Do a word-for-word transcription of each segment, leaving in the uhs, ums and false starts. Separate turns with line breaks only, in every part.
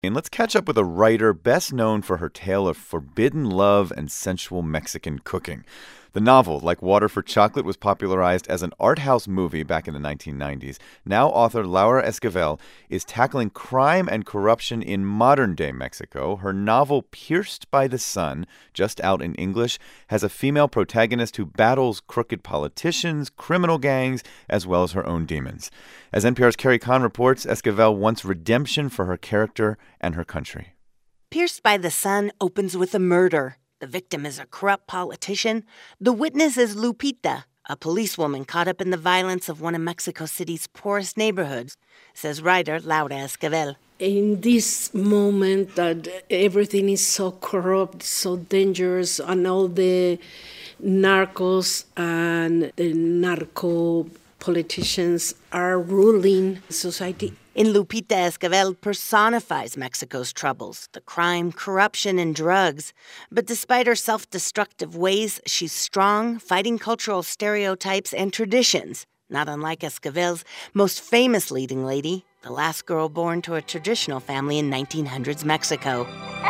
And let's catch up with a writer best known for her tale of forbidden love and sensual Mexican cooking. The novel, Like Water for Chocolate, was popularized as an art house movie back in the nineteen nineties. Now author Laura Esquivel is tackling crime and corruption in modern-day Mexico. Her novel, Pierced by the Sun, just out in English, has a female protagonist who battles crooked politicians, criminal gangs, as well as her own demons. As N P R's Carrie Kahn reports, Esquivel wants redemption for her character and her country.
Pierced by the Sun opens with a murder. The victim is a corrupt politician. The witness is Lupita, a policewoman caught up in the violence of one of Mexico City's poorest neighborhoods, says writer Laura Esquivel.
In this moment that everything is so corrupt, so dangerous, and all the narcos and the narco politicians are ruling society.
In Lupita, Esquivel personifies Mexico's troubles, the crime, corruption, and drugs. But despite her self-destructive ways, she's strong, fighting cultural stereotypes and traditions, not unlike Esquivel's most famous leading lady, the last girl born to a traditional family in nineteen hundreds Mexico.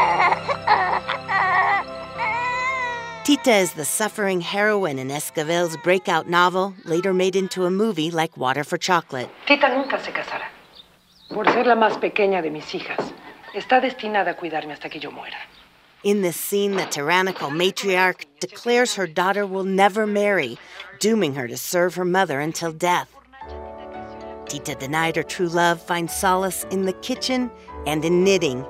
Tita is the suffering heroine in Esquivel's breakout novel, later made into a movie like Water for Chocolate.
Tita nunca se casará. Por ser la más pequeña de mis hijas, está destinada a cuidarme hasta que yo muera.
In this scene, the tyrannical matriarch declares her daughter will never marry, dooming her to serve her mother until death. Tita, denied her true love, finds solace in the kitchen and in knitting.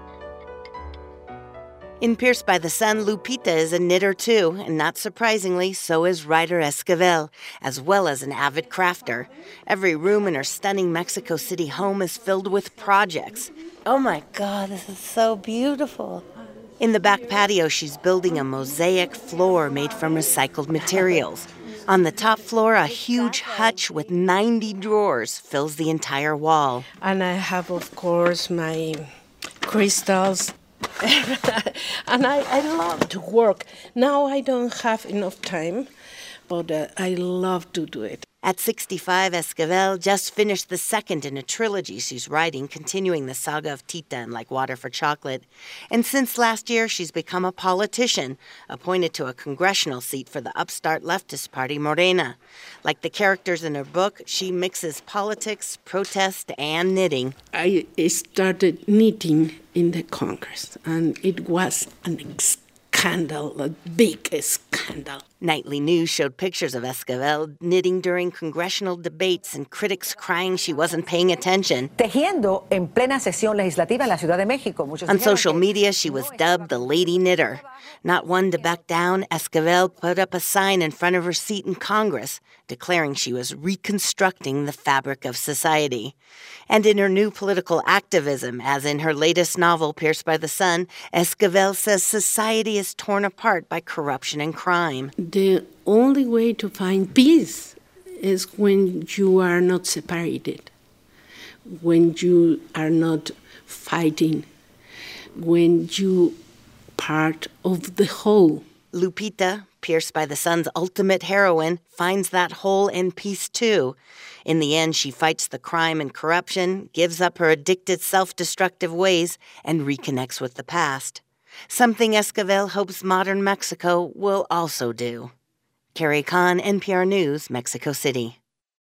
In Pierced by the Sun, Lupita is a knitter too, and not surprisingly, so is writer Esquivel, as well as an avid crafter. Every room in her stunning Mexico City home is filled with projects. Oh my God, this is so beautiful. In the back patio, she's building a mosaic floor made from recycled materials. On the top floor, a huge hutch with ninety drawers fills the entire wall.
And I have, of course, my crystals. And I, I love to work. Now I don't have enough time, but uh, I love to do it.
At sixty-five, Esquivel just finished the second in a trilogy she's writing, continuing the saga of Tita and Like Water for Chocolate. And since last year, she's become a politician, appointed to a congressional seat for the upstart leftist party Morena. Like the characters in her book, she mixes politics, protest, and knitting.
I started knitting in the Congress, and it was an scandal, a big scandal.
Nightly News showed pictures of Esquivel knitting during congressional debates and critics crying she wasn't paying attention.
Tejiendo en plena sesión legislativa en la Ciudad de México.
On social media, she was dubbed the Lady Knitter. Not one to back down, Esquivel put up a sign in front of her seat in Congress, declaring she was reconstructing the fabric of society. And in her new political activism, as in her latest novel, Pierced by the Sun, Esquivel says society is torn apart by corruption and crime.
The only way to find peace is when you are not separated, when you are not fighting, when you part of the whole.
Lupita, Pierced by the Sun's ultimate heroine, finds that whole and peace too. In the end, she fights the crime and corruption, gives up her addicted, self-destructive ways, and reconnects with the past. Something Esquivel hopes modern Mexico will also do. Carrie Kahn, N P R News, Mexico City.